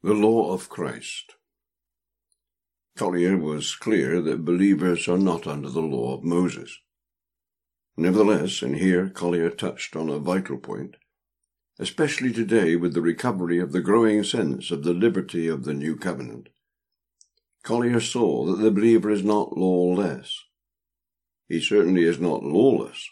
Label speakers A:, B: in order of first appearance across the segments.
A: The law of Christ. Collier was clear that believers are not under the law of Moses. Nevertheless, and here Collier touched on a vital point, especially today with the recovery of the growing sense of the liberty of the new covenant, Collier saw that the believer is not lawless. He certainly is not lawless.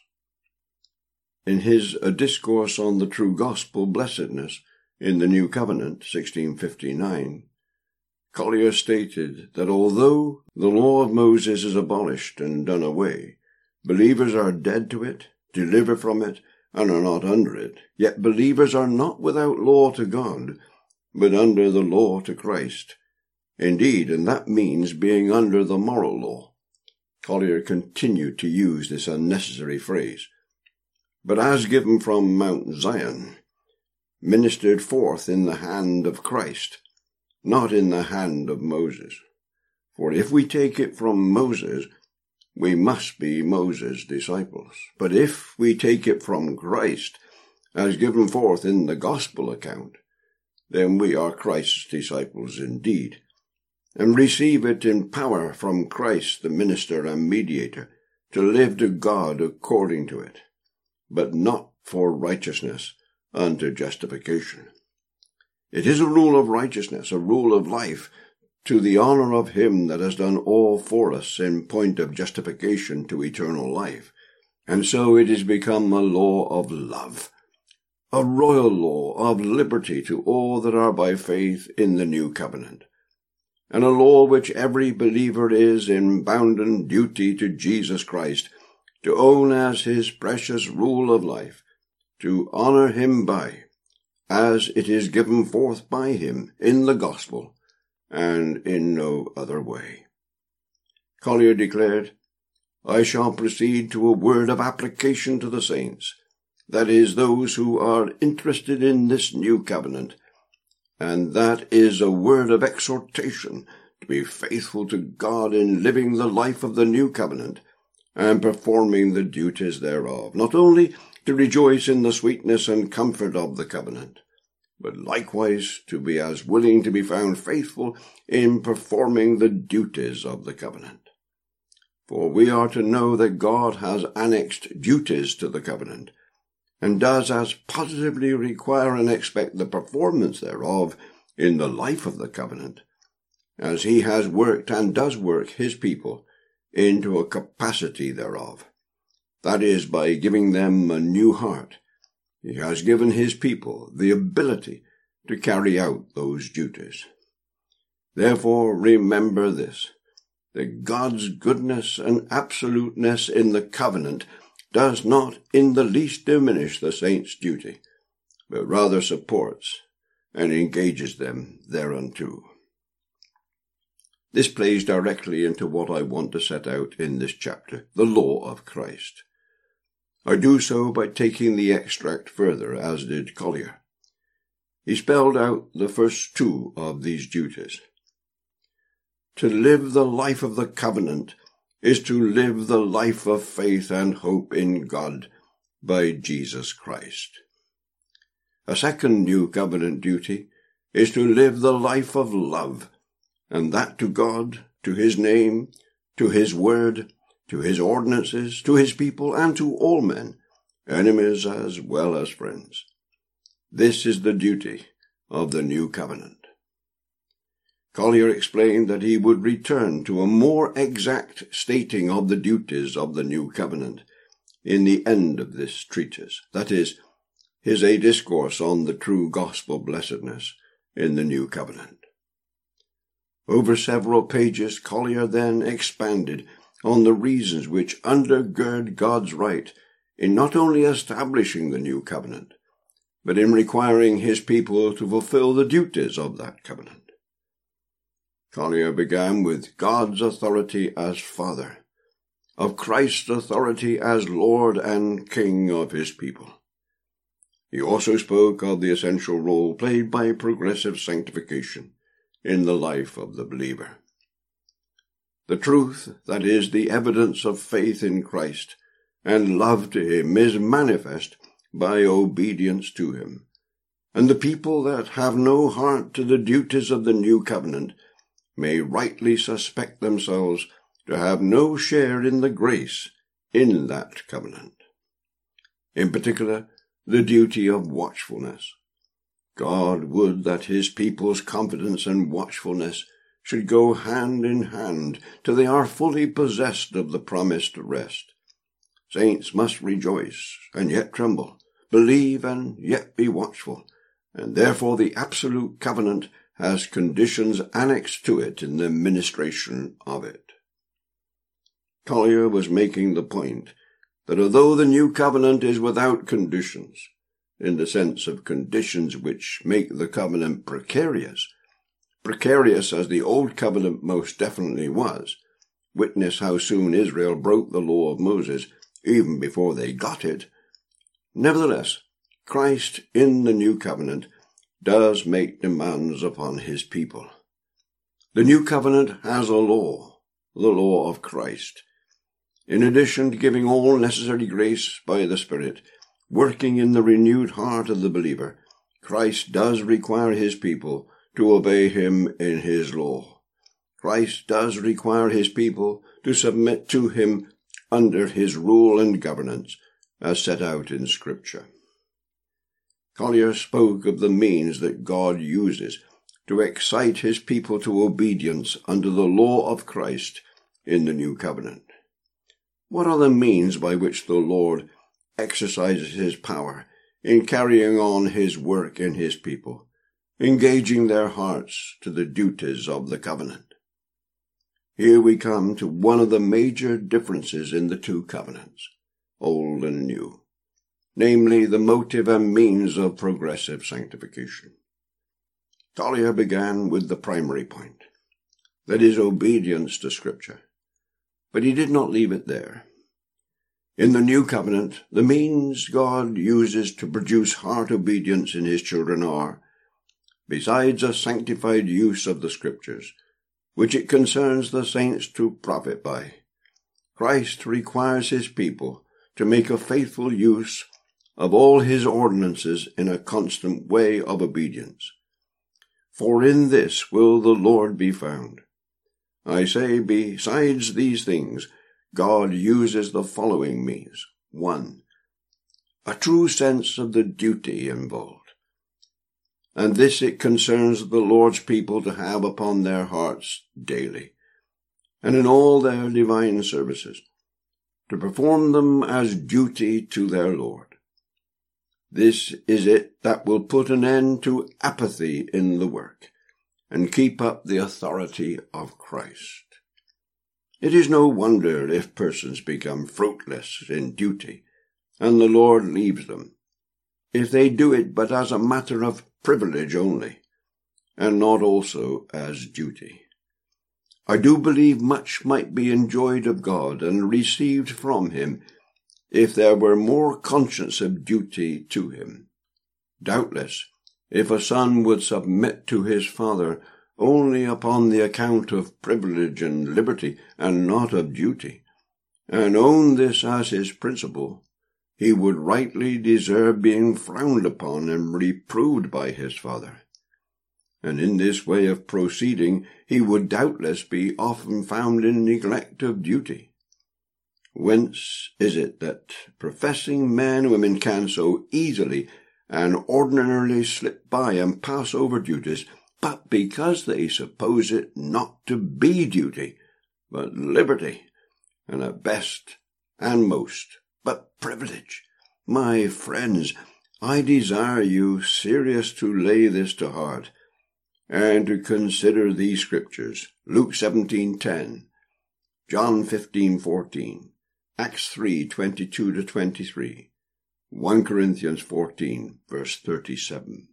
A: In his A Discourse on the True Gospel Blessedness in the New Covenant, 1659, Collier stated that although the law of Moses is abolished and done away, believers are dead to it, delivered from it, and are not under it, yet believers are not without law to God, but under the law to Christ. Indeed, and that means being under the moral law. Collier continued to use this unnecessary phrase, but as given from Mount Zion, ministered forth in the hand of Christ, not in the hand of Moses. For if we take it from Moses, we must be Moses' disciples. But if we take it from Christ, as given forth in the gospel account, then we are Christ's disciples indeed, and receive it in power from Christ, the minister and mediator, to live to God according to it, but not for righteousness unto justification. It is a rule of righteousness, a rule of life, to the honor of him that has done all for us in point of justification to eternal life. And so it is become a law of love, a royal law of liberty to all that are by faith in the new covenant, and a law which every believer is in bounden duty to Jesus Christ, to own as his precious rule of life, to honor him by, as it is given forth by him in the gospel, and in no other way. Collier declared, I shall proceed to a word of application to the saints, that is, those who are interested in this new covenant, and that is a word of exhortation to be faithful to God in living the life of the new covenant, and performing the duties thereof, not only to rejoice in the sweetness and comfort of the covenant, but likewise to be as willing to be found faithful in performing the duties of the covenant. For we are to know that God has annexed duties to the covenant, and does as positively require and expect the performance thereof in the life of the covenant, as he has worked and does work his people into a capacity thereof. That is, by giving them a new heart, he has given his people the ability to carry out those duties. Therefore, remember this, that God's goodness and absoluteness in the covenant does not in the least diminish the saints' duty, but rather supports and engages them thereunto. This plays directly into what I want to set out in this chapter, the law of Christ. I do so by taking the extract further, as did Collier. He spelled out the first two of these duties. To live the life of the covenant is to live the life of faith and hope in God by Jesus Christ. A second new covenant duty is to live the life of love, and that to God, to his name, to his word, to his ordinances, to his people, and to all men, enemies as well as friends. This is the duty of the new covenant. Collier explained that he would return to a more exact stating of the duties of the new covenant in the end of this treatise, that is, his A Discourse on the True Gospel Blessedness in the New Covenant. Over several pages, Collier then expanded on the reasons which undergird God's right in not only establishing the new covenant, but in requiring his people to fulfill the duties of that covenant. Collier began with God's authority as Father, of Christ's authority as Lord and King of his people. He also spoke of the essential role played by progressive sanctification in the life of the believer. The truth, that is, the evidence of faith in Christ and love to him, is manifest by obedience to him, and the people that have no heart to the duties of the new covenant may rightly suspect themselves to have no share in the grace in that covenant. In particular, the duty of watchfulness. God would that his people's confidence and watchfulness should go hand in hand till they are fully possessed of the promised rest. Saints must rejoice and yet tremble, believe and yet be watchful, and therefore the absolute covenant has conditions annexed to it in the ministration of it. Collier was making the point that although the new covenant is without conditions, in the sense of conditions which make the covenant precarious as the old covenant most definitely was, witness how soon Israel broke the law of Moses even before they got it, nevertheless, Christ in the new covenant does make demands upon his people. The new covenant has a law, the law of Christ. In addition to giving all necessary grace by the Spirit, working in the renewed heart of the believer, Christ does require his people to obey him in his law. Christ does require his people to submit to him under his rule and governance, as set out in Scripture. Collier spoke of the means that God uses to excite his people to obedience under the law of Christ in the new covenant. What are the means by which the Lord exercises his power in carrying on his work in his people, engaging their hearts to the duties of the covenant? Here we come to one of the major differences in the two covenants, old and new, namely the motive and means of progressive sanctification. Collier began with the primary point, that is, obedience to Scripture, but he did not leave it there. In the new covenant, the means God uses to produce heart obedience in his children are, besides a sanctified use of the Scriptures, which it concerns the saints to profit by, Christ requires his people to make a faithful use of all his ordinances in a constant way of obedience. For in this will the Lord be found. I say, besides these things, God uses the following means. 1. A true sense of the duty involved. And this it concerns the Lord's people to have upon their hearts daily, and in all their divine services, to perform them as duty to their Lord. This is it that will put an end to apathy in the work, and keep up the authority of Christ. It is no wonder if persons become fruitless in duty, and the Lord leaves them, if they do it but as a matter of privilege only, and not also as duty. I do believe much might be enjoyed of God and received from him if there were more conscience of duty to him. Doubtless, if a son would submit to his father only upon the account of privilege and liberty, and not of duty, and own this as his principle, he would rightly deserve being frowned upon and reproved by his father. And in this way of proceeding he would doubtless be often found in neglect of duty. Whence is it that professing men and women can so easily and ordinarily slip by and pass over duties, but because they suppose it not to be duty, but liberty, and at best and most, but privilege? My friends, I desire you serious to lay this to heart, and to consider these Scriptures, Luke 17:10, John 15:14, Acts 3:22-23, 1 Corinthians 14, verse 37.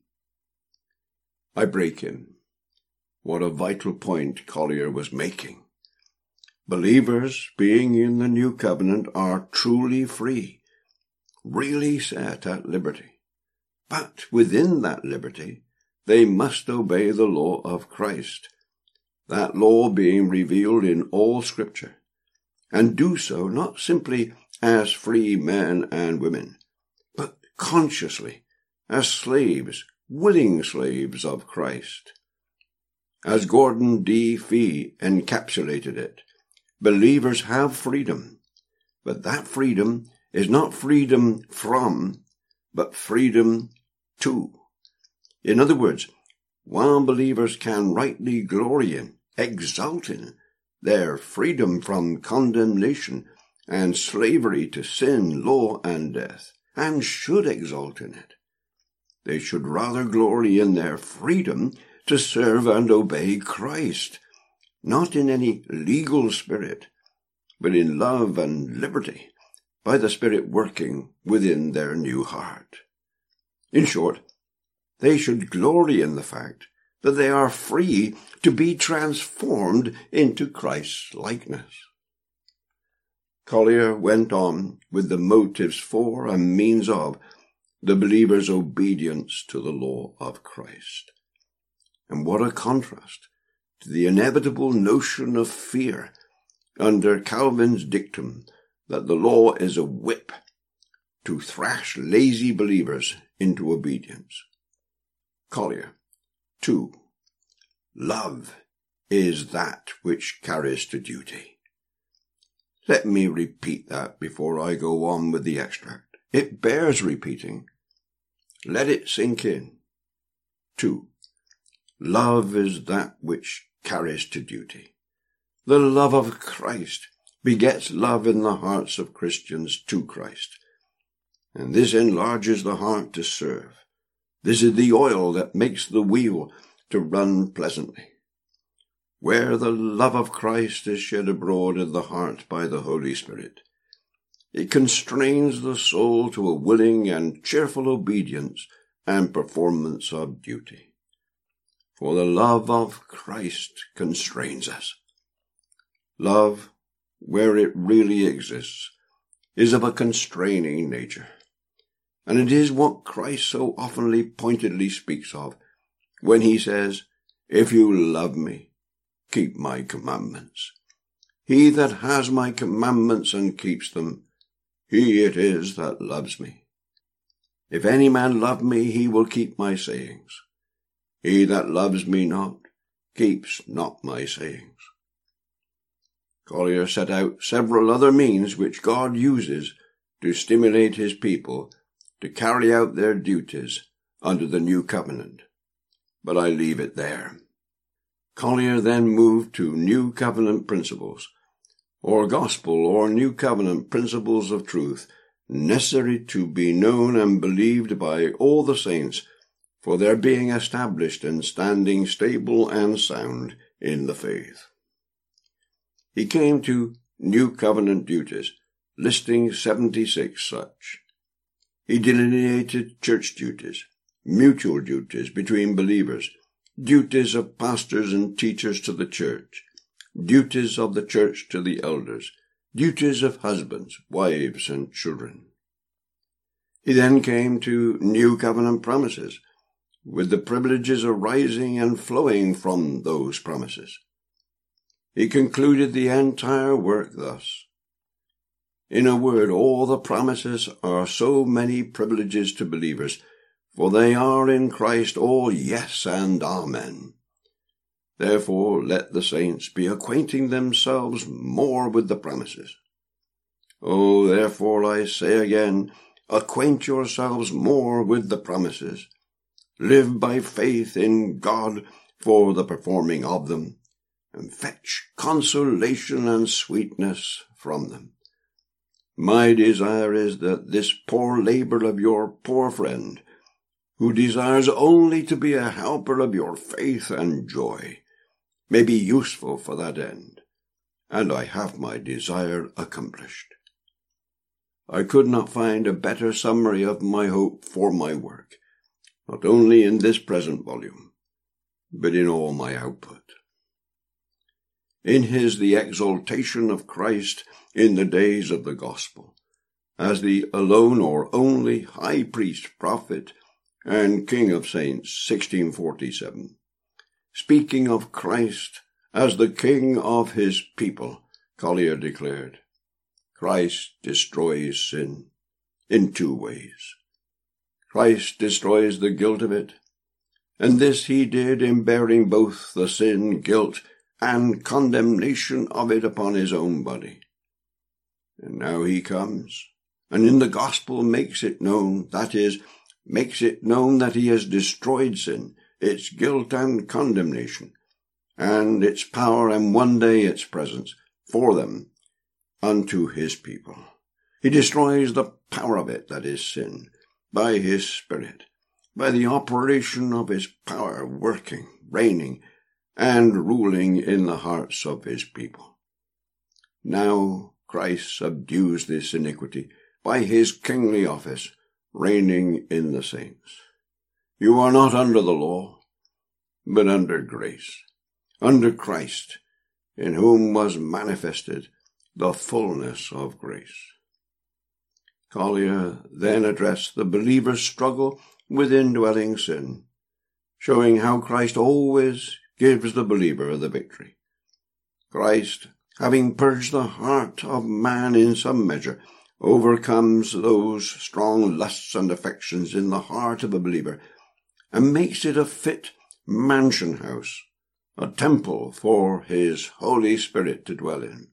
A: I break in. What a vital point Collier was making. Believers, being in the new covenant, are truly free, really set at liberty. But within that liberty, they must obey the law of Christ, that law being revealed in all Scripture, and do so not simply as free men and women, but consciously, as slaves willing slaves of Christ. As Gordon D. Fee encapsulated it, believers have freedom, but that freedom is not freedom from, but freedom to. In other words, while believers can rightly glory in, exult in, their freedom from condemnation and slavery to sin, law, and death, and should exult in it, they should rather glory in their freedom to serve and obey Christ, not in any legal spirit, but in love and liberty, by the Spirit working within their new heart. In short, they should glory in the fact that they are free to be transformed into Christ's likeness. Collier went on with the motives for and means of the believer's obedience to the law of Christ. And what a contrast to the inevitable notion of fear under Calvin's dictum that the law is a whip to thrash lazy believers into obedience. Collier. 2. Love is that which carries to duty. Let me repeat that before I go on with the extract. It bears repeating. Let it sink in. 2. Love is that which carries to duty. The love of Christ begets love in the hearts of Christians to Christ, and this enlarges the heart to serve. This is the oil that makes the wheel to run pleasantly. Where the love of Christ is shed abroad in the heart by the Holy Spirit, it constrains the soul to a willing and cheerful obedience and performance of duty. For the love of Christ constrains us. Love, where it really exists, is of a constraining nature, and it is what Christ so oftenly pointedly speaks of when he says, "If you love me, keep my commandments. He that has my commandments and keeps them, he it is that loves me. If any man love me, he will keep my sayings. He that loves me not, keeps not my sayings." Collier set out several other means which God uses to stimulate his people to carry out their duties under the new covenant, but I leave it there. Collier then moved to New Covenant principles, or gospel or New Covenant principles of truth, necessary to be known and believed by all the saints for their being established and standing stable and sound in the faith. He came to New Covenant duties, listing 76 such. He delineated church duties, mutual duties between believers, duties of pastors and teachers to the church, duties of the church to the elders, duties of husbands, wives, and children. He then came to New Covenant promises, with the privileges arising and flowing from those promises. He concluded the entire work thus. In a word, all the promises are so many privileges to believers, for they are in Christ all yes and amen. Therefore let the saints be acquainting themselves more with the promises. Oh, therefore I say again, acquaint yourselves more with the promises. Live by faith in God for the performing of them, and fetch consolation and sweetness from them. My desire is that this poor labor of your poor friend, who desires only to be a helper of your faith and joy, may be useful for that end, and I have my desire accomplished. I could not find a better summary of my hope for my work, not only in this present volume, but in all my output. In his The Exaltation of Christ in the Days of the Gospel, as the alone or only High Priest, Prophet, and King of Saints, 1647, speaking of Christ as the King of his people, Collier declared, Christ destroys sin in two ways. Christ destroys the guilt of it, and this he did in bearing both the sin, guilt, and condemnation of it upon his own body. And now he comes, and in the gospel makes it known, that is, makes it known that he has destroyed sin, its guilt and condemnation, and its power, and one day its presence, for them, unto his people. He destroys the power of it, that is sin, by his Spirit, by the operation of his power working, reigning, and ruling in the hearts of his people. Now Christ subdues this iniquity by his kingly office, reigning in the saints. You are not under the law, but under grace, under Christ, in whom was manifested the fullness of grace. Collier then addressed the believer's struggle with indwelling sin, showing how Christ always gives the believer the victory. Christ, having purged the heart of man in some measure, overcomes those strong lusts and affections in the heart of a believer, and makes it a fit mansion house, a temple for his Holy Spirit to dwell in.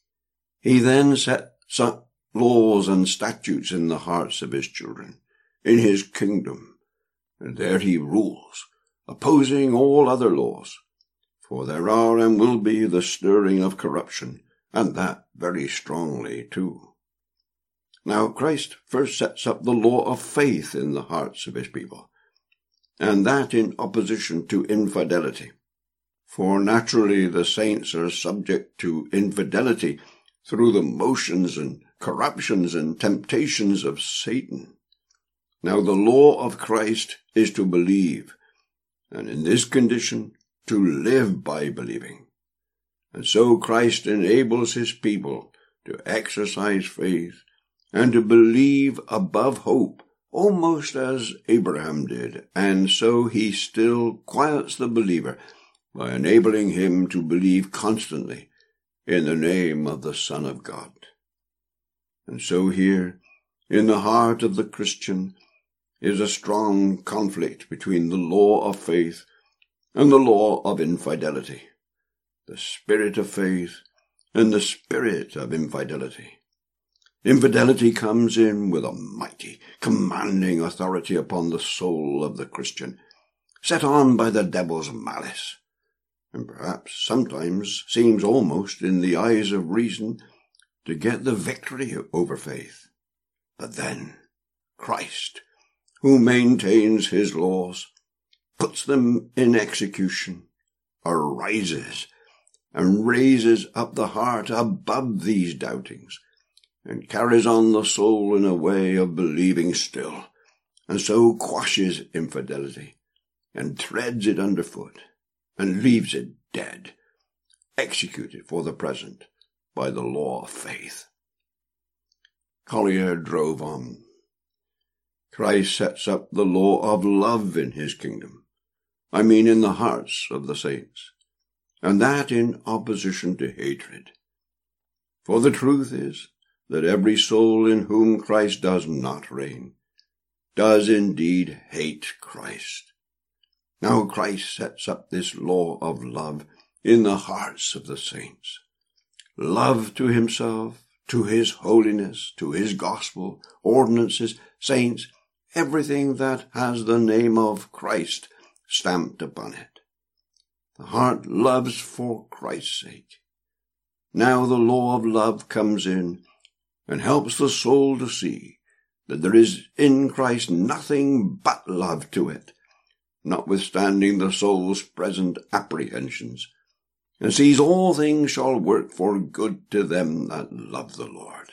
A: He then sets up laws and statutes in the hearts of his children, in his kingdom, and there he rules, opposing all other laws, for there are and will be the stirring of corruption, and that very strongly too. Now Christ first sets up the law of faith in the hearts of his people, and that in opposition to infidelity. For naturally the saints are subject to infidelity through the motions and corruptions and temptations of Satan. Now the law of Christ is to believe, and in this condition to live by believing. And so Christ enables his people to exercise faith and to believe above hope, almost as Abraham did, and so he still quiets the believer by enabling him to believe constantly in the name of the Son of God. And so here, in the heart of the Christian, is a strong conflict between the law of faith and the law of infidelity, the spirit of faith and the spirit of infidelity. Infidelity comes in with a mighty, commanding authority upon the soul of the Christian, set on by the devil's malice, and perhaps sometimes seems almost, in the eyes of reason, to get the victory over faith. But then Christ, who maintains his laws, puts them in execution, arises, and raises up the heart above these doubtings, and carries on the soul in a way of believing still, and so quashes infidelity, and treads it underfoot, and leaves it dead, executed for the present by the law of faith. Collier drove on. Christ sets up the law of love in his kingdom, in the hearts of the saints, and that in opposition to hatred. For the truth is that every soul in whom Christ does not reign does indeed hate Christ. Now Christ sets up this law of love in the hearts of the saints. Love to himself, to his holiness, to his gospel, ordinances, saints, everything that has the name of Christ stamped upon it. The heart loves for Christ's sake. Now the law of love comes in and helps the soul to see that there is in Christ nothing but love to it, notwithstanding the soul's present apprehensions, and sees all things shall work for good to them that love the Lord.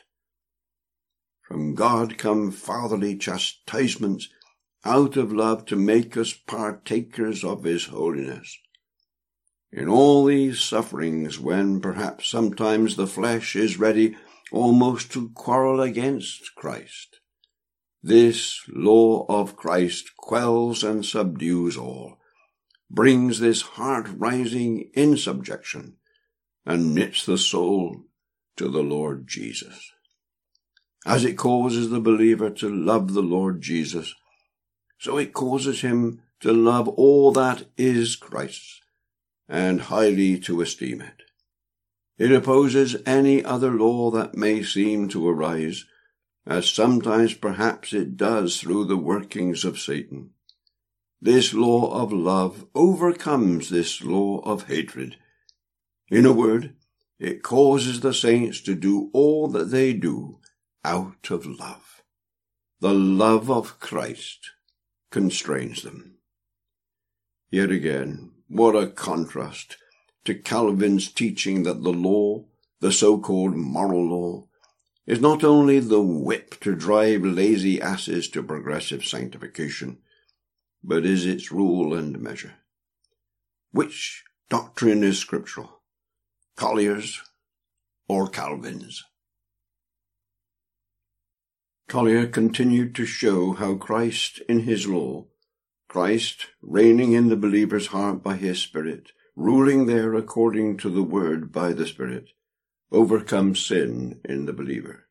A: From God come fatherly chastisements out of love to make us partakers of his holiness. In all these sufferings, when perhaps sometimes the flesh is ready almost to quarrel against Christ, this law of Christ quells and subdues all, brings this heart rising in subjection, and knits the soul to the Lord Jesus. As it causes the believer to love the Lord Jesus, so it causes him to love all that is Christ's, and highly to esteem it. It opposes any other law that may seem to arise, as sometimes perhaps it does through the workings of Satan. This law of love overcomes this law of hatred. In a word, it causes the saints to do all that they do out of love. The love of Christ constrains them. Yet again, what a contrast to Calvin's teaching that the law, the so-called moral law, is not only the whip to drive lazy asses to progressive sanctification, but is its rule and measure. Which doctrine is scriptural? Collier's or Calvin's? Collier continued to show how Christ in his law, Christ reigning in the believer's heart by his Spirit, ruling there according to the Word by the Spirit, overcomes sin in the believer.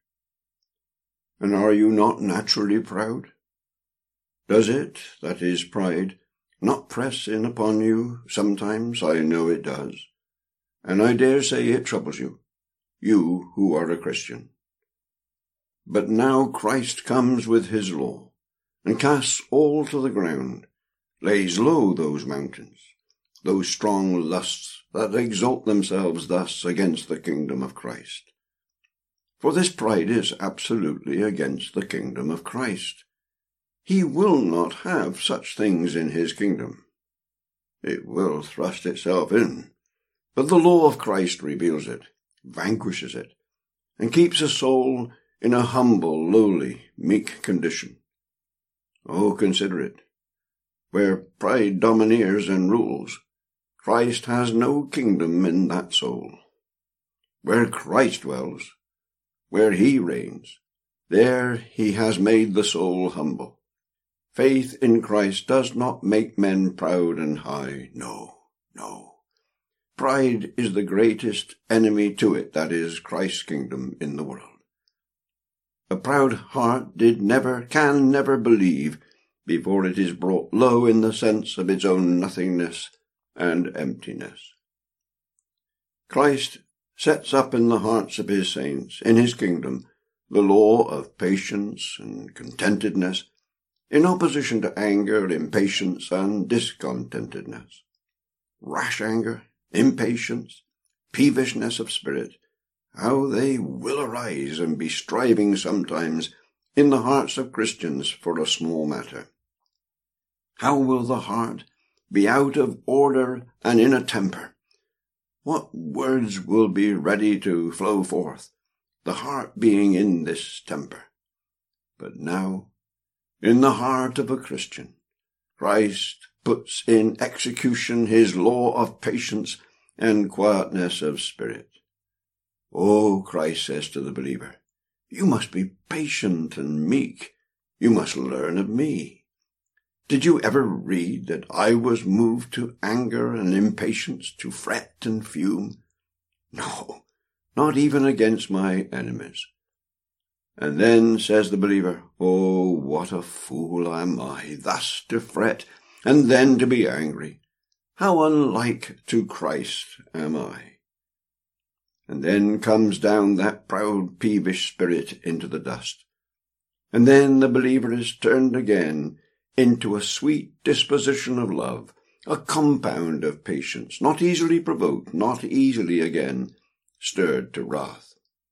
A: And are you not naturally proud? Does it, that is pride, not press in upon you? Sometimes I know it does, and I dare say it troubles you, you who are a Christian. But now Christ comes with his law, and casts all to the ground, lays low those mountains, those strong lusts that exalt themselves thus against the kingdom of Christ. For this pride is absolutely against the kingdom of Christ. He will not have such things in his kingdom. It will thrust itself in, but the law of Christ reveals it, vanquishes it, and keeps a soul in a humble, lowly, meek condition. Oh, consider it. Where pride domineers and rules, Christ has no kingdom in that soul. Where Christ dwells, where he reigns, there he has made the soul humble. Faith in Christ does not make men proud and high. No, no. Pride is the greatest enemy to it, that is, Christ's kingdom in the world. A proud heart can never believe before it is brought low in the sense of its own nothingness and emptiness. Christ sets up in the hearts of his saints, in his kingdom, the law of patience and contentedness, in opposition to anger, impatience, and discontentedness. Rash anger, impatience, peevishness of spirit, how they will arise and be striving sometimes in the hearts of Christians for a small matter. How will the heart be out of order and in a temper? What words will be ready to flow forth, the heart being in this temper? But now, in the heart of a Christian, Christ puts in execution his law of patience and quietness of spirit. Oh, Christ says to the believer, you must be patient and meek. You must learn of me. Did you ever read that I was moved to anger and impatience, to fret and fume? No, not even against my enemies. And then says the believer, oh, what a fool am I, thus to fret, and then to be angry. How unlike to Christ am I. And then comes down that proud, peevish spirit into the dust. And then the believer is turned again into a sweet disposition of love, a compound of patience, not easily provoked, not easily again stirred to wrath.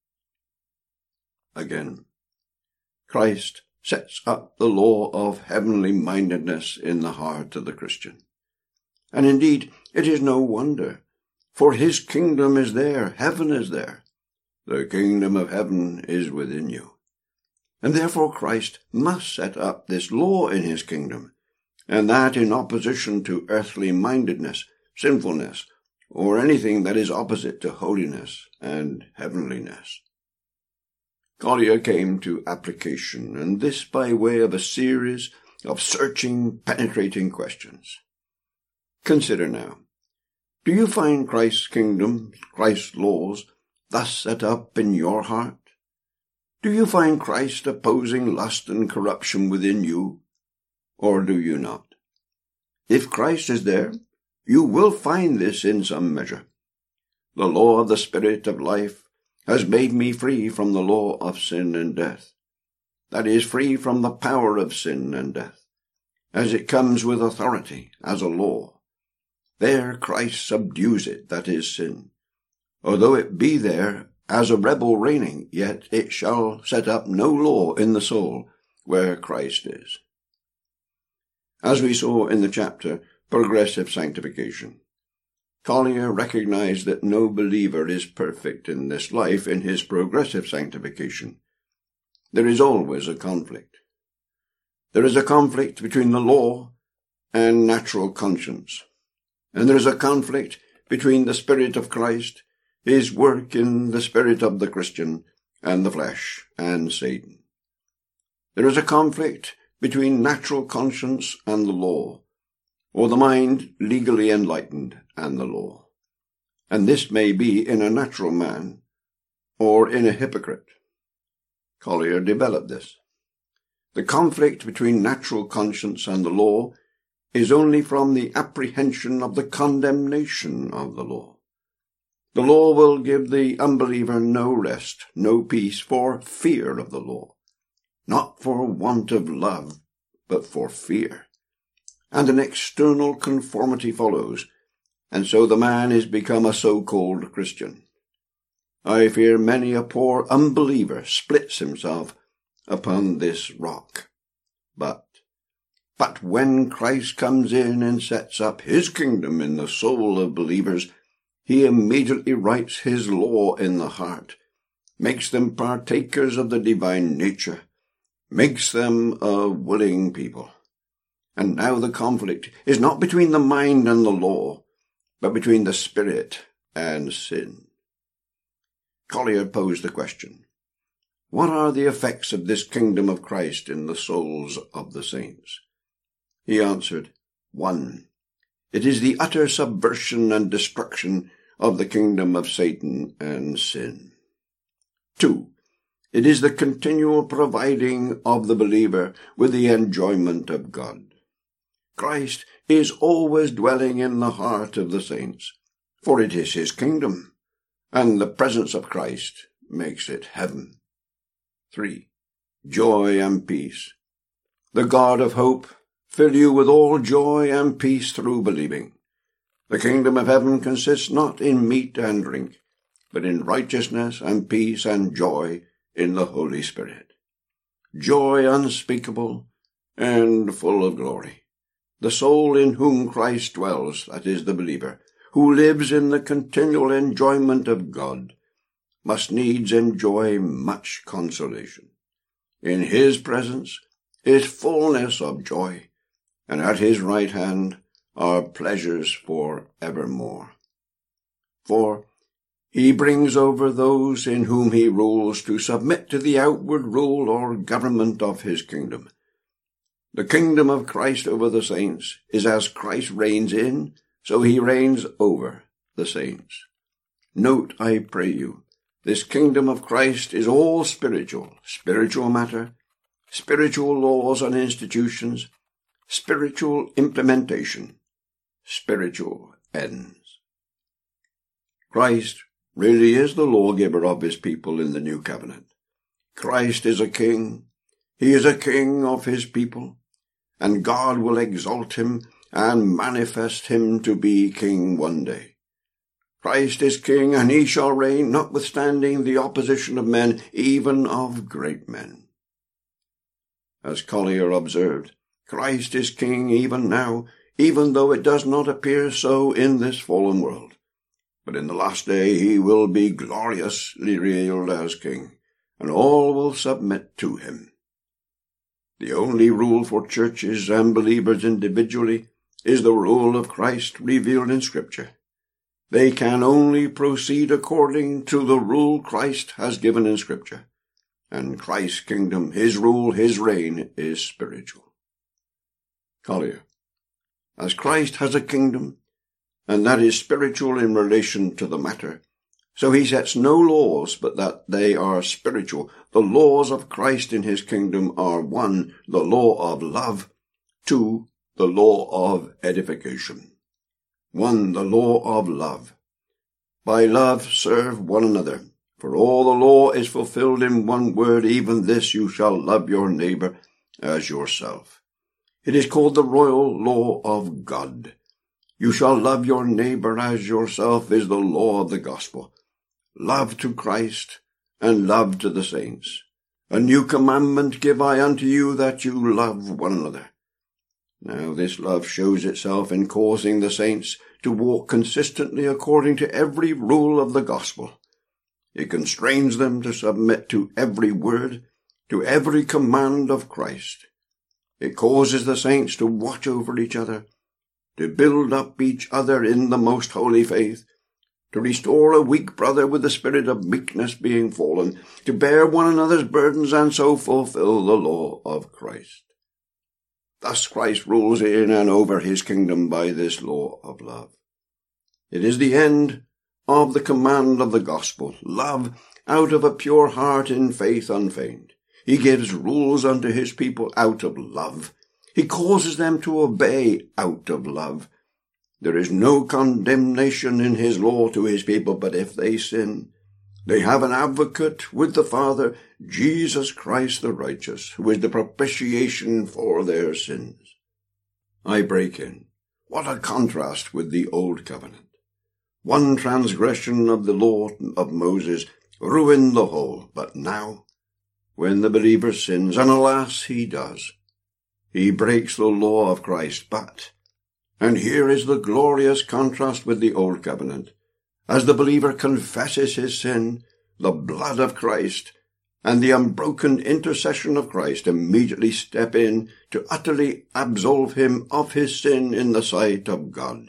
A: Again, Christ sets up the law of heavenly mindedness in the heart of the Christian. And indeed, it is no wonder, for his kingdom is there, heaven is there. The kingdom of heaven is within you. And therefore Christ must set up this law in his kingdom, and that in opposition to earthly mindedness, sinfulness, or anything that is opposite to holiness and heavenliness. Collier came to application, and this by way of a series of searching, penetrating questions. Consider now, do you find Christ's kingdom, Christ's laws, thus set up in your heart? Do you find Christ opposing lust and corruption within you, or do you not? If Christ is there, you will find this in some measure. The law of the Spirit of life has made me free from the law of sin and death. That is, free from the power of sin and death, as it comes with authority as a law. There Christ subdues it, that is sin. Although it be there as a rebel reigning, yet it shall set up no law in the soul where Christ is. As we saw in the chapter, Progressive Sanctification, Collier recognized that no believer is perfect in this life in his progressive sanctification. There is always a conflict. There is a conflict between the law and natural conscience. And there is a conflict between the Spirit of Christ, his work in the spirit of the Christian, and the flesh and Satan. There is a conflict between natural conscience and the law, or the mind legally enlightened and the law. And this may be in a natural man or in a hypocrite. Collier developed this. The conflict between natural conscience and the law is only from the apprehension of the condemnation of the law. The law will give the unbeliever no rest, no peace, for fear of the law, not for want of love, but for fear. And an external conformity follows, and so the man is become a so-called Christian. I fear many a poor unbeliever splits himself upon this rock. But when Christ comes in and sets up his kingdom in the soul of believers, he immediately writes his law in the heart, makes them partakers of the divine nature, makes them a willing people. And now the conflict is not between the mind and the law, but between the Spirit and sin. Collier posed the question, what are the effects of this kingdom of Christ in the souls of the saints? He answered, 1. It is the utter subversion and destruction of the kingdom of Satan and sin. 2. It is the continual providing of the believer with the enjoyment of God. Christ is always dwelling in the heart of the saints, for it is his kingdom, and the presence of Christ makes it heaven. 3. Joy and peace. The God of hope fill you with all joy and peace through believing. The kingdom of heaven consists not in meat and drink, but in righteousness and peace and joy in the Holy Spirit. Joy unspeakable and full of glory. The soul in whom Christ dwells, that is the believer, who lives in the continual enjoyment of God, must needs enjoy much consolation. In his presence is fullness of joy, and at his right hand are pleasures for evermore. For he brings over those in whom he rules to submit to the outward rule or government of his kingdom. The kingdom of Christ over the saints is as Christ reigns in, so he reigns over the saints. Note, I pray you, this kingdom of Christ is all spiritual matter, spiritual laws and institutions, spiritual implementation, spiritual ends. Christ really is the lawgiver of his people in the new covenant. Christ is a king. He is a king of his people, and God will exalt him and manifest him to be king one day. Christ is king, and he shall reign, notwithstanding the opposition of men, even of great men. As Collier observed, Christ is king even now, even though it does not appear so in this fallen world. But in the last day he will be gloriously revealed as king, and all will submit to him. The only rule for churches and believers individually is the rule of Christ revealed in Scripture. They can only proceed according to the rule Christ has given in Scripture, and Christ's kingdom, his rule, his reign is spiritual. Collier, as Christ has a kingdom, and that is spiritual in relation to the matter, so he sets no laws but that they are spiritual. The laws of Christ in his kingdom are 1, the law of love, 2, The law of edification. 1. The law of love. By love serve one another, for all the law is fulfilled in one word, even this, you shall love your neighbor as yourself. It is called the royal law of God. You shall love your neighbor as yourself is the law of the gospel. Love to Christ and love to the saints. A new commandment give I unto you, that you love one another. Now this love shows itself in causing the saints to walk consistently according to every rule of the gospel. It constrains them to submit to every word, to every command of Christ. It causes the saints to watch over each other, to build up each other in the most holy faith, to restore a weak brother with the spirit of meekness being fallen, to bear one another's burdens, and so fulfill the law of Christ. Thus Christ rules in and over his kingdom by this law of love. It is the end of the command of the gospel, love out of a pure heart in faith unfeigned. He gives rules unto his people out of love. He causes them to obey out of love. There is no condemnation in his law to his people, but if they sin, they have an advocate with the Father, Jesus Christ the righteous, who is the propitiation for their sins. I break in. What a contrast with the old covenant. One transgression of the law of Moses ruined the whole, but now, when the believer sins, and alas, he does, he breaks the law of Christ. But, and here is the glorious contrast with the old covenant, as the believer confesses his sin, the blood of Christ and the unbroken intercession of Christ immediately step in to utterly absolve him of his sin in the sight of God.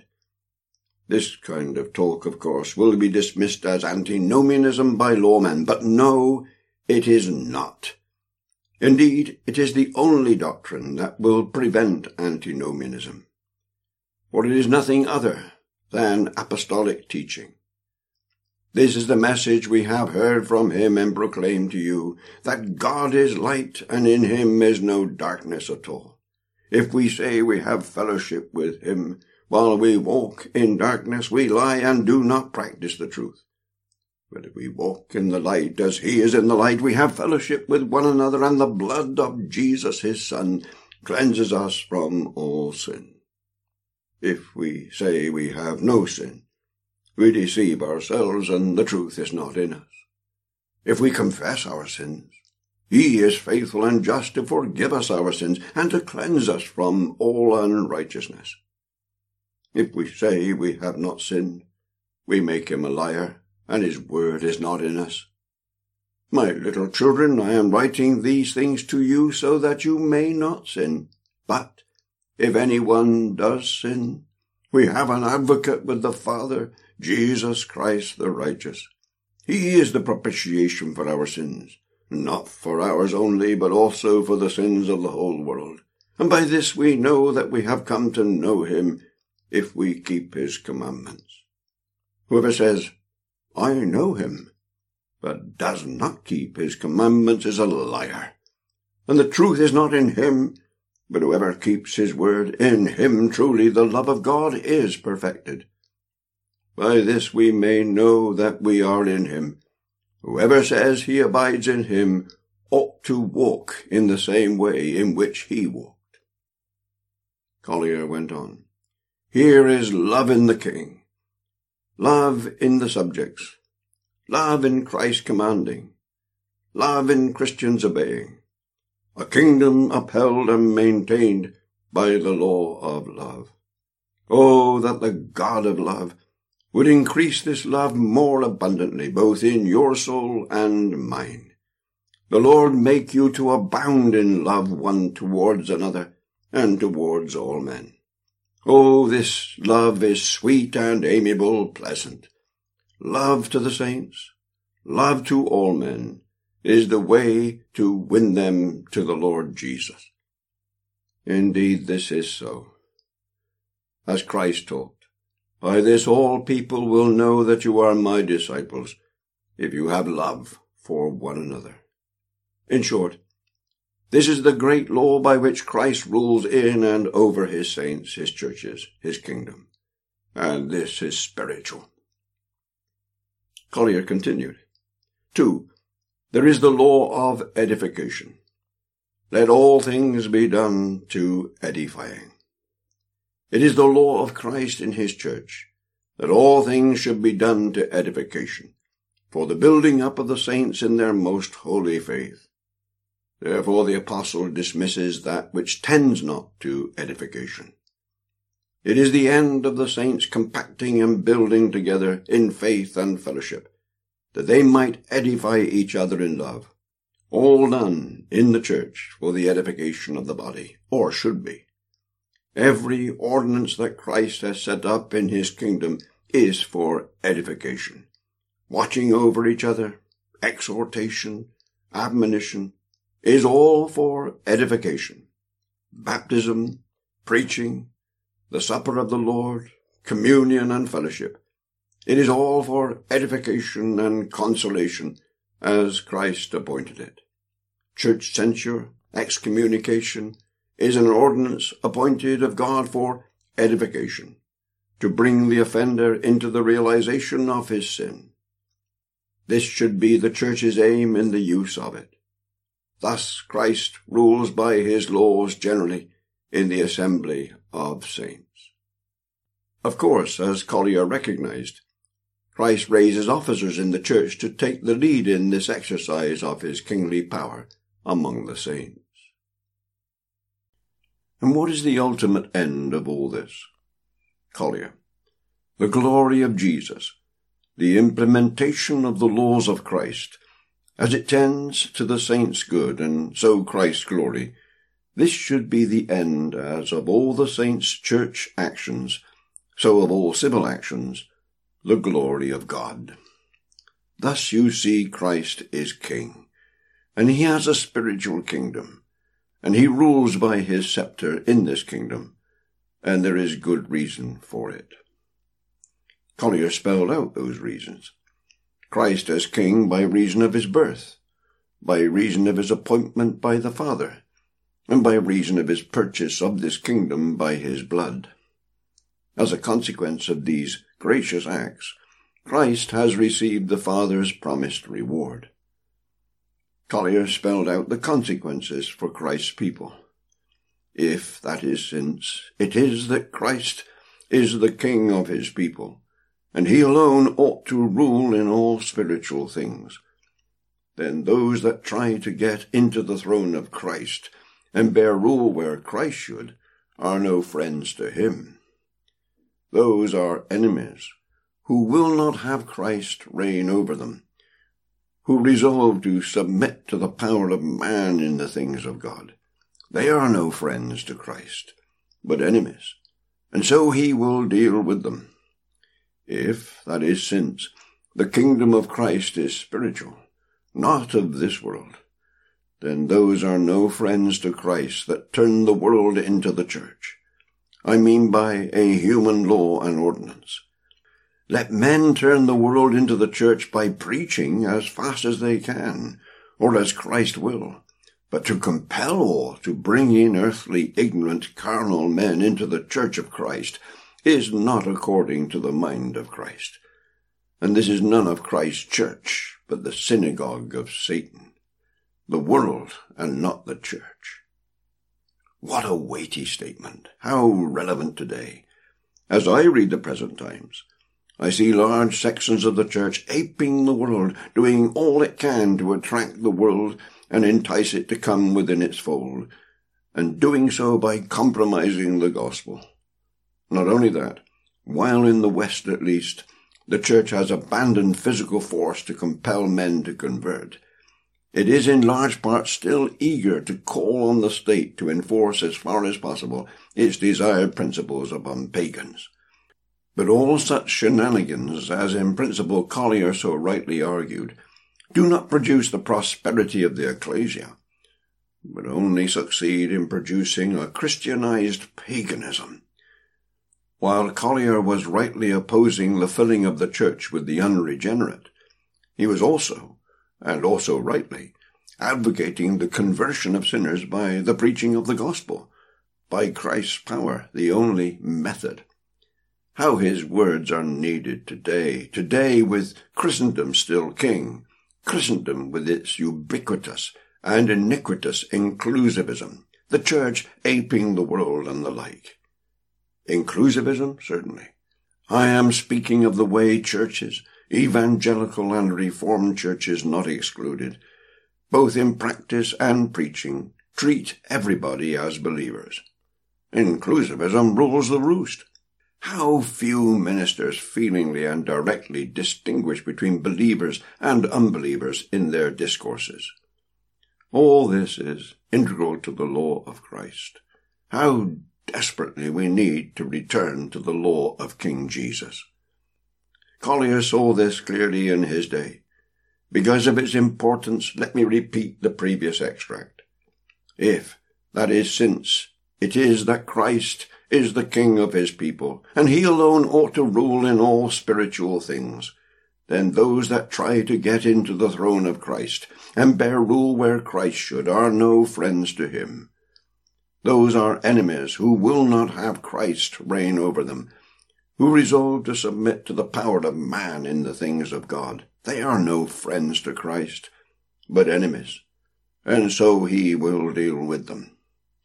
A: This kind of talk, of course, will be dismissed as antinomianism by lawmen, but no, it is not. Indeed, it is the only doctrine that will prevent antinomianism, for it is nothing other than apostolic teaching. This is the message we have heard from him and proclaimed to you, that God is light, and in him is no darkness at all. If we say we have fellowship with him, while we walk in darkness, we lie and do not practice the truth. But if we walk in the light as he is in the light, we have fellowship with one another, and the blood of Jesus his Son cleanses us from all sin. If we say we have no sin, we deceive ourselves, and the truth is not in us. If we confess our sins, he is faithful and just to forgive us our sins, and to cleanse us from all unrighteousness. If we say we have not sinned, we make him a liar, and his word is not in us. My little children, I am writing these things to you so that you may not sin. But if anyone does sin, we have an advocate with the Father, Jesus Christ the righteous. He is the propitiation for our sins, not for ours only, but also for the sins of the whole world. And by this we know that we have come to know him, if we keep his commandments. Whoever says, I know him, but does not keep his commandments is a liar, and the truth is not in him. But whoever keeps his word, in him truly the love of God is perfected. By this we may know that we are in him. Whoever says he abides in him ought to walk in the same way in which he walked. Collier went on. Here is love in the king, love in the subjects, love in Christ commanding, love in Christians obeying, a kingdom upheld and maintained by the law of love. Oh, that the God of love would increase this love more abundantly, both in your soul and mine. The Lord make you to abound in love one towards another, and towards all men. Oh, this love is sweet and amiable, pleasant. Love to the saints, love to all men, is the way to win them to the Lord Jesus. Indeed, this is so. As Christ taught, by this all people will know that you are my disciples, if you have love for one another. In short, This is the great law by which Christ rules in and over his saints, his churches, his kingdom. And this is spiritual. Collier continued. 2. There is the law of edification. Let all things be done to edifying. It is the law of Christ in his church, that all things should be done to edification, for the building up of the saints in their most holy faith. Therefore the apostle dismisses that which tends not to edification. It is the end of the saints compacting and building together in faith and fellowship, that they might edify each other in love, all done in the church for the edification of the body, or should be. Every ordinance that Christ has set up in his kingdom is for edification, watching over each other, exhortation, admonition, is all for edification. Baptism, preaching, the supper of the Lord, communion and fellowship, it is all for edification and consolation, as Christ appointed it. Church censure, excommunication, is an ordinance appointed of God for edification, to bring the offender into the realization of his sin. This should be the church's aim in the use of it. Thus Christ rules by his laws generally in the assembly of saints. Of course, as Collier recognized, Christ raises officers in the church to take the lead in this exercise of his kingly power among the saints. And what is the ultimate end of all this? Collier. The glory of Jesus, the implementation of the laws of Christ, as it tends to the saints' good, and so Christ's glory. This should be the end, as of all the saints' church actions, so of all civil actions, the glory of God. Thus you see Christ is king, and he has a spiritual kingdom, and he rules by his scepter in this kingdom, and there is good reason for it. Collier spelled out those reasons. Christ as king by reason of his birth, by reason of his appointment by the Father, and by reason of his purchase of this kingdom by his blood. As a consequence of these gracious acts, Christ has received the Father's promised reward. Collier spelled out the consequences for Christ's people. If, that is, since it is that Christ is the king of his people, and he alone ought to rule in all spiritual things, then those that try to get into the throne of Christ and bear rule where Christ should are no friends to him. Those are enemies who will not have Christ reign over them, who resolve to submit to the power of man in the things of God. They are no friends to Christ, but enemies, and so he will deal with them. If, that is, since the kingdom of Christ is spiritual, not of this world, then those are no friends to Christ that turn the world into the church. I mean by a human law and ordinance. Let men turn the world into the church by preaching as fast as they can, or as Christ will, but to compel or to bring in earthly, ignorant, carnal men into the church of Christ is not according to the mind of Christ. And this is none of Christ's church, but the synagogue of Satan, the world and not the church. What a weighty statement, how relevant today. As I read the present times, I see large sections of the church aping the world, doing all it can to attract the world and entice it to come within its fold, and doing so by compromising the gospel. Not only that, while in the West at least, the church has abandoned physical force to compel men to convert, it is in large part still eager to call on the state to enforce as far as possible its desired principles upon pagans. But all such shenanigans, as in principle Collier so rightly argued, do not produce the prosperity of the ecclesia, but only succeed in producing a Christianized paganism. While Collier was rightly opposing the filling of the church with the unregenerate, he was also, and also rightly, advocating the conversion of sinners by the preaching of the gospel, by Christ's power, the only method. How his words are needed today with Christendom still king, Christendom with its ubiquitous and iniquitous inclusivism, the church aping the world and the like. Inclusivism, certainly. I am speaking of the way churches, evangelical and reformed churches not excluded, both in practice and preaching, treat everybody as believers. Inclusivism rules the roost. How few ministers feelingly and directly distinguish between believers and unbelievers in their discourses. All this is integral to the law of Christ. How desperately we need to return to the law of King Jesus. Collier saw this clearly in his day. Because of its importance, let me repeat the previous extract. If, that is, since it is that Christ is the King of his people, and he alone ought to rule in all spiritual things, then those that try to get into the throne of Christ and bear rule where Christ should are no friends to him. Those are enemies who will not have Christ reign over them, who resolve to submit to the power of man in the things of God. They are no friends to Christ, but enemies, and so he will deal with them.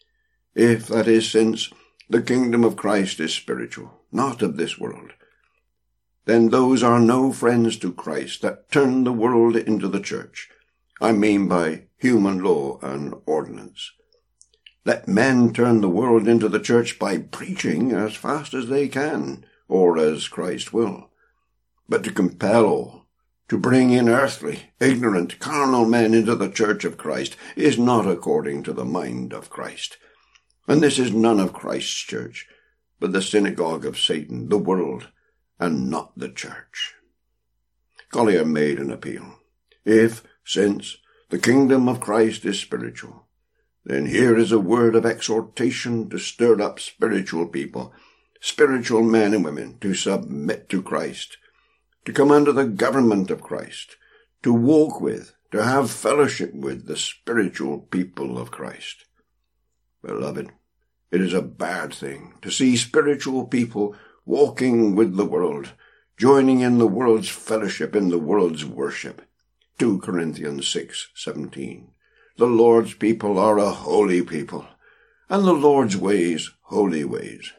A: If, that is, since the kingdom of Christ is spiritual, not of this world, then those are no friends to Christ that turn the world into the church. I mean by human law and ordinance. Let men turn the world into the church by preaching as fast as they can, or as Christ will. But to compel all, to bring in earthly, ignorant, carnal men into the church of Christ is not according to the mind of Christ. And this is none of Christ's church, but the synagogue of Satan, the world, and not the church. Collier made an appeal. If, since, the kingdom of Christ is spiritual, then here is a word of exhortation to stir up spiritual people, spiritual men and women, to submit to Christ, to come under the government of Christ, to walk with, to have fellowship with the spiritual people of Christ. Beloved, it is a bad thing to see spiritual people walking with the world, joining in the world's fellowship, in the world's worship. 2 Corinthians 6:17. The Lord's people are a holy people, and the Lord's ways holy ways.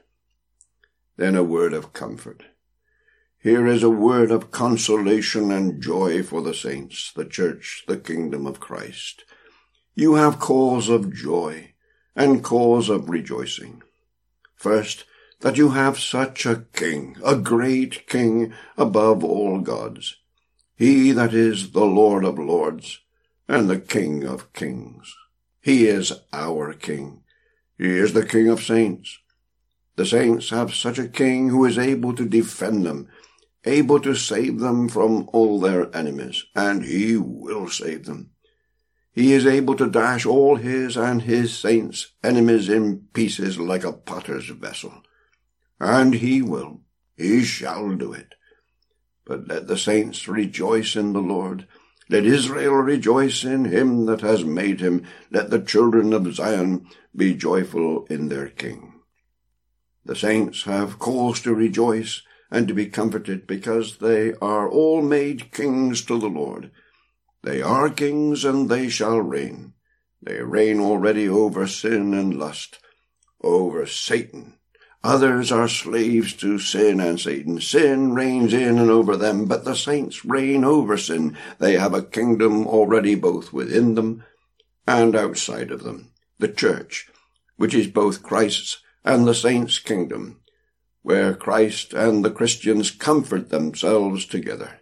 A: Then a word of comfort. Here is a word of consolation and joy for the saints, the church, the kingdom of Christ. You have cause of joy and cause of rejoicing. First, that you have such a king, a great king above all gods, he that is the Lord of lords and the King of kings. He is our king. He is the King of saints. The saints have such a king who is able to defend them, able to save them from all their enemies, and he will save them. He is able to dash all his and his saints' enemies in pieces like a potter's vessel. And he will. He shall do it. But let the saints rejoice in the Lord. Let Israel rejoice in him that has made him. Let the children of Zion be joyful in their King. The saints have cause to rejoice and to be comforted, because they are all made kings to the Lord. They are kings, and they shall reign. They reign already over sin and lust, over Satan. Others are slaves to sin and Satan. Sin reigns in and over them, but the saints reign over sin. They have a kingdom already both within them and outside of them, the church, which is both Christ's and the saints' kingdom, where Christ and the Christians comfort themselves together.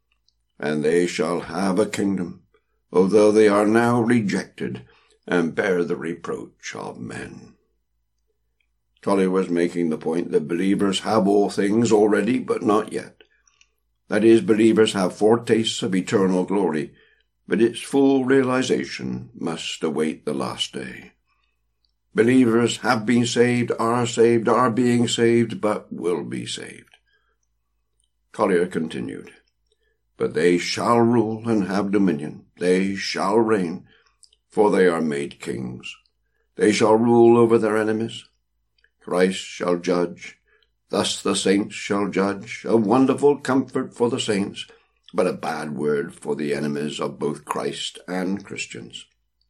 A: And they shall have a kingdom, although they are now rejected and bear the reproach of men. Collier was making the point that believers have all things already, but not yet. That is, believers have foretastes of eternal glory, but its full realization must await the last day. Believers have been saved, are being saved, but will be saved. Collier continued, but they shall rule and have dominion. They shall reign. for they are made kings. They shall rule over their enemies. Christ shall judge. Thus the saints shall judge. A wonderful comfort for the saints, but a bad word for the enemies of both Christ and Christians.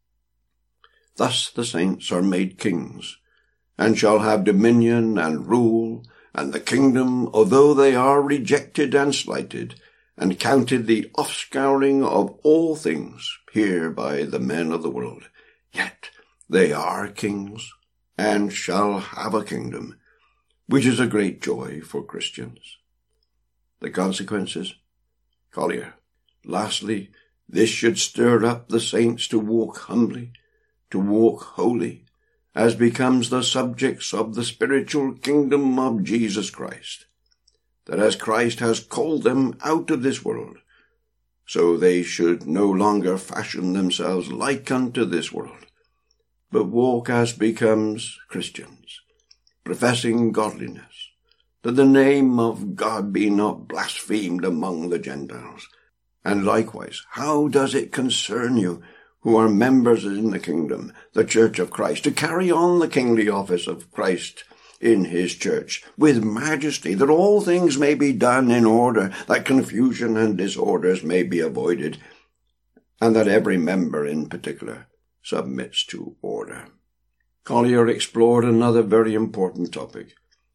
A: Thus the saints are made kings, and shall have dominion and rule, and the kingdom, although they are rejected and slighted, and counted the offscouring of all things here by the men of the world, yet they are kings, and shall have a kingdom, which is a great joy for Christians. The consequences? Collier. Lastly, this should stir up the saints to walk humbly, to walk holy, as becomes the subjects of the spiritual kingdom of Jesus Christ, that as Christ has called them out of this world, so they should no longer fashion themselves like unto this world, but walk as becomes Christians, professing godliness, that the name of God be not blasphemed among the Gentiles. And likewise, how does it concern you, who are members in the kingdom, the church of Christ, to carry on the kingly office of Christ in his church, with majesty, that all things may be done in order, that confusion and disorders may be avoided, and that every member in particular submits to order. Collier explored another very important topic,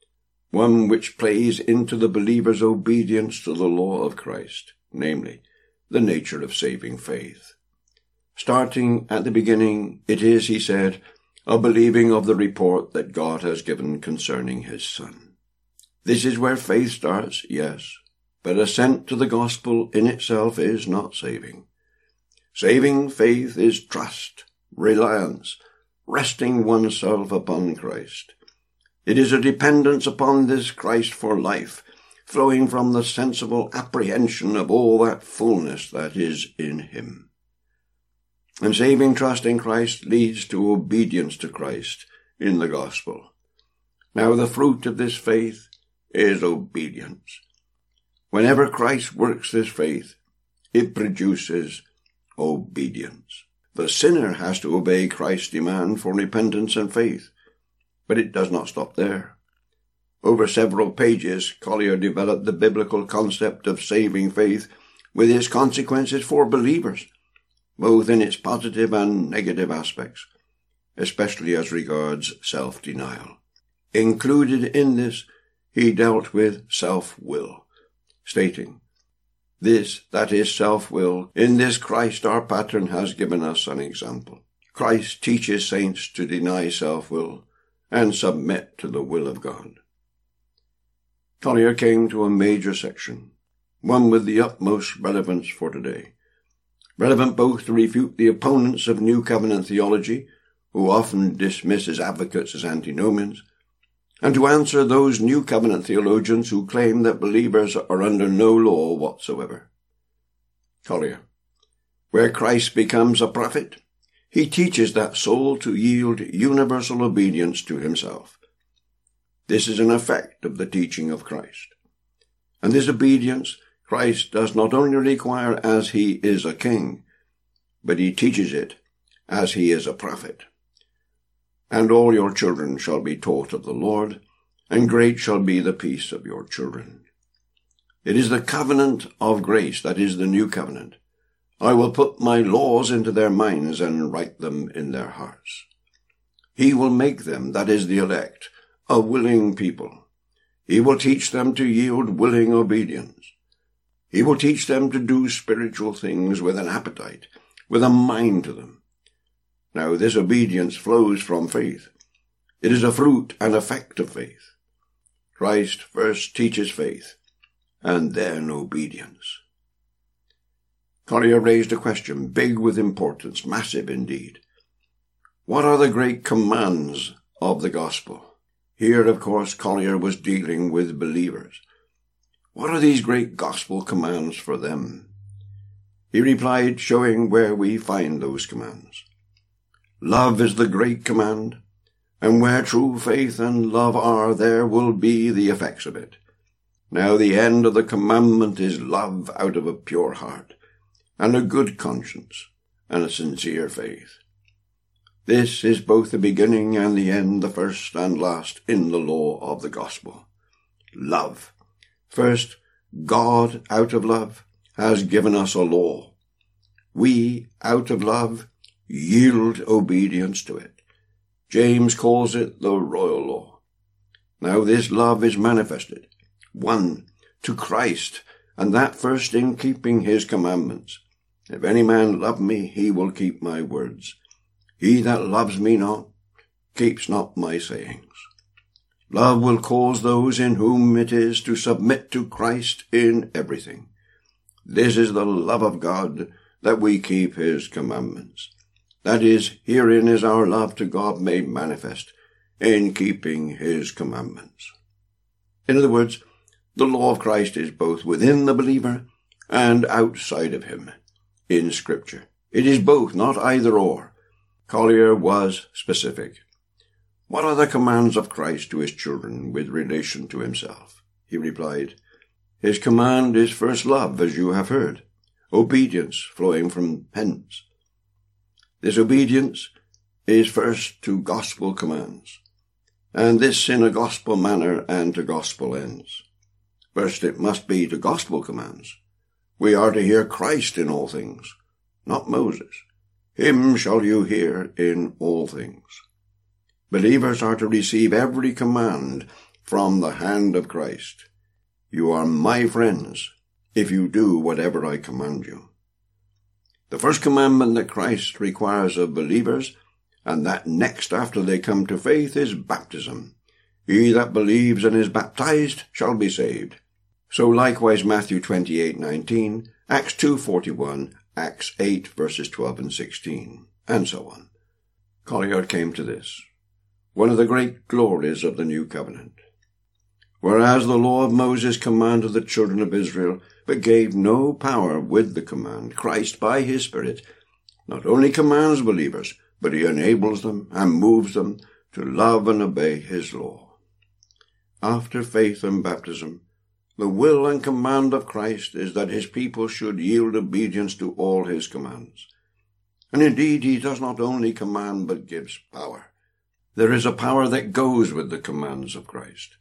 A: one which plays into the believer's obedience to the law of Christ, namely, the nature of saving faith. Starting at the beginning, it is, he said, a believing of the report that God has given concerning his Son. This is where faith starts, yes, but assent to the gospel in itself is not saving. Saving faith is trust, reliance, resting oneself upon Christ. It is a dependence upon this Christ for life, flowing from the sensible apprehension of all that fullness that is in him. And saving trust in Christ leads to obedience to Christ in the gospel. Now the fruit of this faith is obedience. Whenever Christ works this faith, it produces obedience. The sinner has to obey Christ's demand for repentance and faith, but it does not stop there. Over several pages, Collier developed the biblical concept of saving faith with its consequences for believers, both in its positive and negative aspects, especially as regards self-denial. Included in this, he dealt with self-will, stating, "This, that is self-will, in this Christ our pattern has given us an example. Christ teaches saints to deny self-will and submit to the will of God." Collier came to a major section, one with the utmost relevance for today. Relevant both to refute the opponents of New Covenant theology, who often dismiss his advocates as antinomians, and to answer those New Covenant theologians who claim that believers are under no law whatsoever. Collier. Where Christ becomes a prophet, he teaches that soul to yield universal obedience to himself. This is an effect of the teaching of Christ. And this obedience Christ does not only require as he is a king, but he teaches it as he is a prophet. "And all your children shall be taught of the Lord, and great shall be the peace of your children." It is the covenant of grace that is the new covenant. "I will put my laws into their minds and write them in their hearts." He will make them, that is the elect, a willing people. He will teach them to yield willing obedience. He will teach them to do spiritual things with an appetite, with a mind to them. Now this obedience flows from faith. It is a fruit and effect of faith. Christ first teaches faith, and then obedience. Collier raised a question big with importance, massive indeed. What are the great commands of the gospel? Here, of course, Collier was dealing with believers. What are these great gospel commands for them? He replied, showing where we find those commands. Love is the great command, and where true faith and love are, there will be the effects of it. Now the end of the commandment is love out of a pure heart, and a good conscience, and a sincere faith. This is both the beginning and the end, the first and last in the law of the gospel. Love. First, God, out of love, has given us a law. We, out of love, yield obedience to it. James calls it the royal law. Now this love is manifested, one, to Christ, and that first in keeping his commandments. If any man love me, he will keep my words. He that loves me not, keeps not my sayings. Love will cause those in whom it is to submit to Christ in everything. This is the love of God, that we keep his commandments. That is, herein is our love to God made manifest, in keeping his commandments. In other words, the law of Christ is both within the believer and outside of him in Scripture. It is both, not either or. Collier was specific. What are the commands of Christ to his children with relation to himself? He replied, his command is first love, as you have heard, obedience flowing from hence. This obedience is first to gospel commands, and this in a gospel manner and to gospel ends. First, it must be to gospel commands. We are to hear Christ in all things, not Moses. Him shall you hear in all things. Believers are to receive every command from the hand of Christ. You are my friends if you do whatever I command you. The first commandment that Christ requires of believers, and that next after they come to faith, is baptism. He that believes and is baptized shall be saved. So likewise Matthew 28:19, Acts 2:41, Acts 8 verses 12 and 16, and so on. Collier came to this, one of the great glories of the new covenant. Whereas the law of Moses commanded the children of Israel, but gave no power with the command, Christ by his Spirit not only commands believers, but he enables them and moves them to love and obey his law. After faith and baptism, the will and command of Christ is that his people should yield obedience to all his commands. And indeed, he does not only command, but gives power. There is a power that goes with the commands of Christ.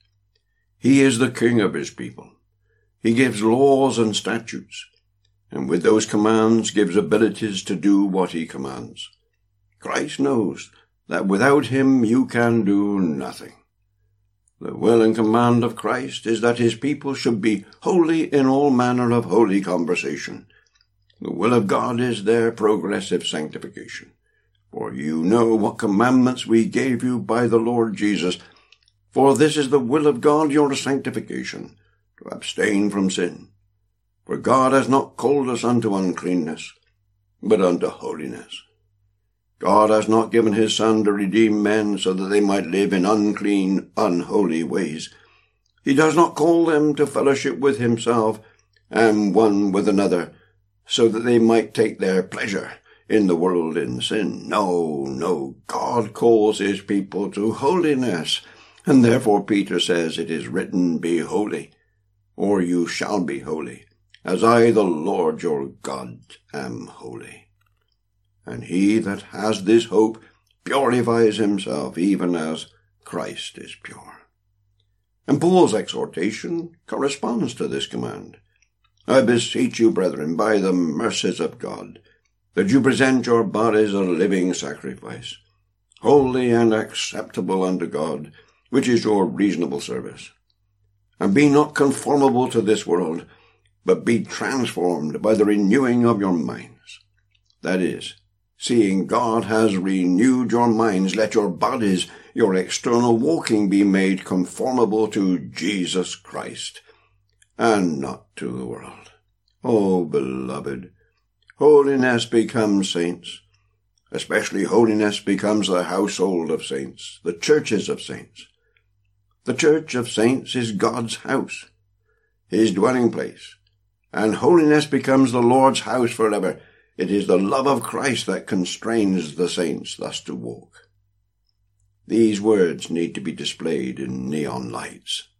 A: He is the king of his people. He gives laws and statutes, and with those commands gives abilities to do what he commands. Christ knows that without him you can do nothing. The will and command of Christ is that his people should be holy in all manner of holy conversation. The will of God is their progressive sanctification. For you know what commandments we gave you by the Lord Jesus. For this is the will of God, your sanctification, to abstain from sin. For God has not called us unto uncleanness, but unto holiness. God has not given his Son to redeem men so that they might live in unclean, unholy ways. He does not call them to fellowship with himself and one with another, so that they might take their pleasure in the world in sin. No, God calls his people to holiness, and therefore Peter says it is written, be holy, or you shall be holy, as I, the Lord your God, am holy. And he that has this hope purifies himself, even as Christ is pure. And Paul's exhortation corresponds to this command. I beseech you, brethren, by the mercies of God, that you present your bodies a living sacrifice, holy and acceptable unto God, which is your reasonable service. And be not conformable to this world, but be transformed by the renewing of your minds. That is, seeing God has renewed your minds, let your bodies, your external walking, be made conformable to Jesus Christ, and not to the world. Oh, beloved, holiness becomes saints. Especially holiness becomes the household of saints, the churches of saints. The church of saints is God's house, his dwelling place, and holiness becomes the Lord's house forever. It is the love of Christ that constrains the saints thus to walk. These words need to be displayed in neon lights.